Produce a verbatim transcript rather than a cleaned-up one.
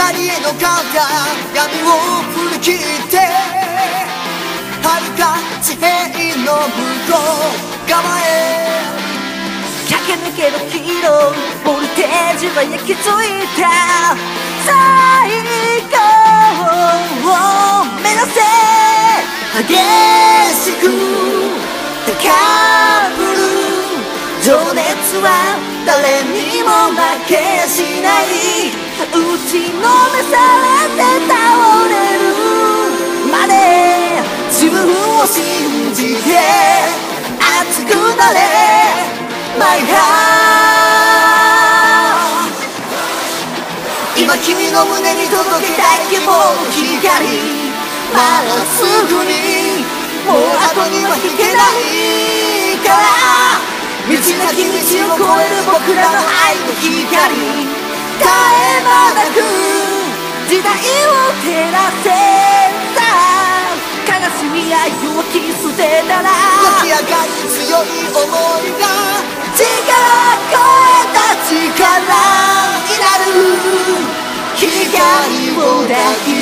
光へのカウンター、闇を振り切って遥か地平の向こう側へ駆け抜けるヒーロー、ボルテージは焼き付いた最高を目指せ、 激しく高ぶる情熱は誰にも負けしない、 打ちのめされて倒れるまで自分を信じて熱くなれ My heart、 今君の胸に届けたい希望の光、まっすぐにもう後には引けないから、道なき道を越える僕らの愛の光、絶え間なく時代を照らせた、悲しみや勇気捨てたら湧き上がる強い想いが力超えた力になる、 光を抱き